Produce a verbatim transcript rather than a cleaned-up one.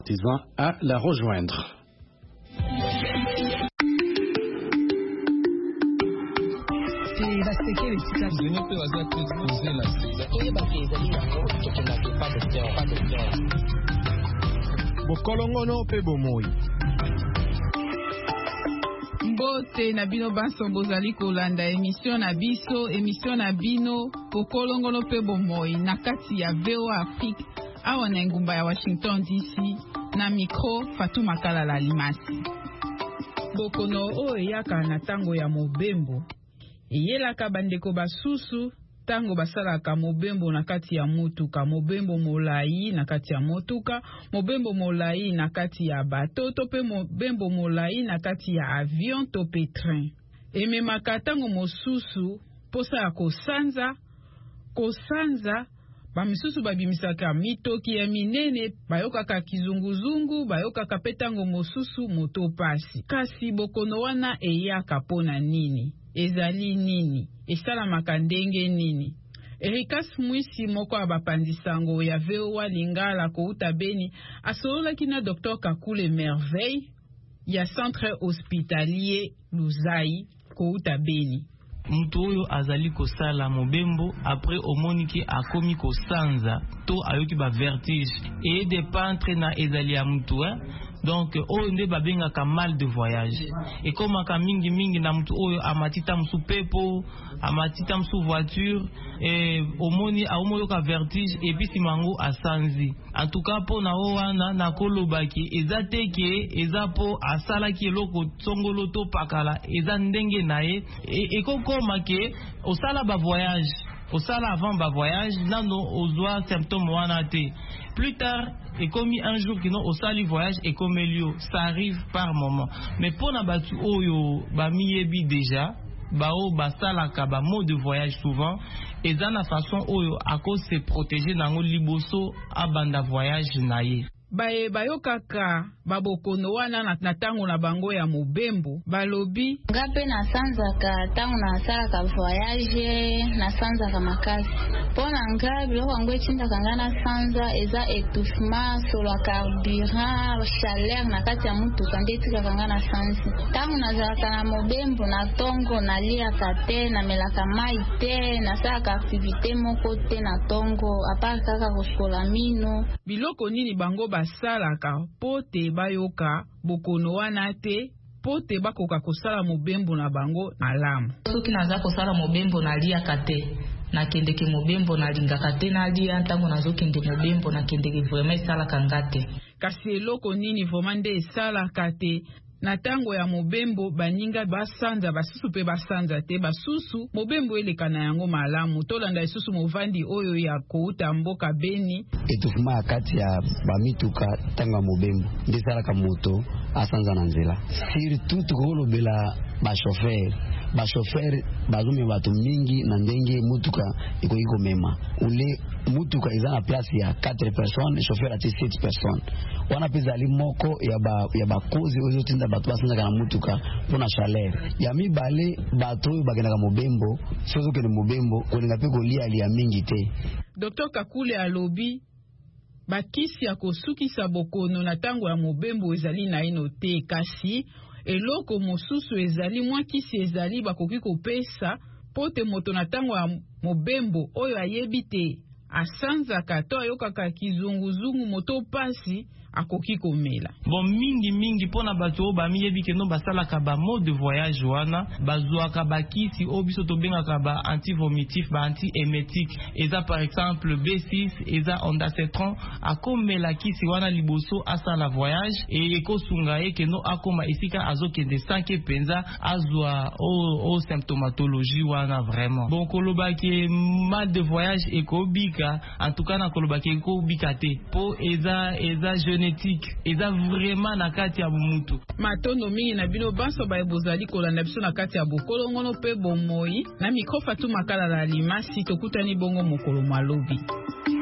Disant à la rejoindre. Bokolongono pe bomoi. Mbote na bino banso bozali kolanda émission na biso émission na bino bokolongono pe bomoi na kati ya V O A Afrique awa na ngumba ya Washington D C na micro Fatou Makala la Limasi. Bokono o eyaka na tango ya mobembo eyelaka bandeko basusu tango basalaka mobembo na kati ya motuka, mobembo molai na kati ya motuka, mobembo molai na kati ya bato to pe mobembo molai na kati ya avion to pe train. Ememaka tango mosusu posa ya kosanza kosanza bamisusu babimisaka mitoki ya minene bayokaka kizunguzungu bayokaka petango mosusu moto pasi. Kasi bokono wana eyaka pona nini? Ezali nini? Esalamaka ndenge nini? Erikas Mwisi moko abapandisango ya V O A Lingala kouta Beni asololaki na Docteur Kakule Merveille ya Centre Hospitalier Luzai kouta Beni. Mutu oyo azali kosala mobembo après omoniki akomi kosanza to ayoki ba vertige et de pantre na ezali ya mutu hein? Donc oyo nde babengaka mal de voyage et comme aka mingi mingi na mutu oyo amatita musu pepo amatita musu voiture et omoni aomoyo ka vertige et puis simango asanzi en tout cas po na wana na kolobaki eza teke eza po asala ki eloko tsongolo to pakala eza ndenge nae et kokoma ke osala ba voyage osala avant ba voyage nano ozwa symptôme wana te plus tard et comme un jour qui non au sali voyage et comme elio ça arrive par moment mais pour na batu oyo ba miyebi déjà ba o ba salaka ba mot de voyage souvent et dans la façon oyo à cause se protéger nango liboso abanda voyage naye baye bayokaka babokono wana na tango na bango ya mobembo balobi ngape na sanzaka tango na salaka voyage na sanzaka makasi pona ngabe lo wango etinda kanga na sanza eza étouffement sur la carburant chaleur na kati ya mutu kande tika kanga na sanzi tango na zalaka na mobembo na tongo na lia kate na melaka mai te na salaka activité moko te na tongo apart kaka koskola mino biloko nini bango basalaka pote bayoka bokono wana te pote bakoka kosala mobembo na bango malamu. Soki naza kosala mobembo na lia kate na kendeke mobembo na lingaka te na lia ntango nazokende mobembo na kendeke vraiment esalaka ngate. Kasi eloko nini vraiment nde esalaka te na tango ya mobembo baninga basanza basusu pe basanza te basusu mobembo eleka na yango malamu tolanda isusu movandi oyo ya kouta mboka Beni etufuma kati ya bamituka tango ya mobembo ndesalaka moto asanza na nzela surtout tukolobela ba chauffeur ba chauffeur bazome bato mingi na ndenge mutuka iko iko mema ule mutuka izana place ya quatre personnes chauffeur ati sept personnes wana peza ali moko ya ba ya bakozi ozo tinda bato basanza kana mutuka pona chaleur ya mibale bato bagenda mobembo sozo kene mobembo kolinga pe kolia ali ya mingi te. Docteur Kakule alobi bakisi ya kosukisa bokono na tango ya mobembo ezali na ino te kasi eloko mosusu ezali mwa kisi ezali bakoki kopesa pote moto na tango ya mobembo oyo ayebi te asanzaka to ayokaka kizunguzungu moto pasi akoki komela. Bon mingi mingi pona bato ba miyebi ke no basalaka ba mode de voyage wana bazwaka bakisi obiso to bengaka ba antivomitif ba antiemetic eza par exemple B six eza ondansetron akomela kisi wana liboso asala voyage et ekosunga ye ke no akoma esika azokende sanke penza azwa o, o symptomatologie wana vraiment. Bon kolobaki mal de voyage ekobika en tout cas na kolobaki ekobika te po eza eza genétique eza vraiment na kati ya mutu matondo mingi na bino banso ba ebozali kolanda biso na kati ya bokolongono pe bomoi na micro Fatou Makala la Limasi tokutani bongo mokolo malobi.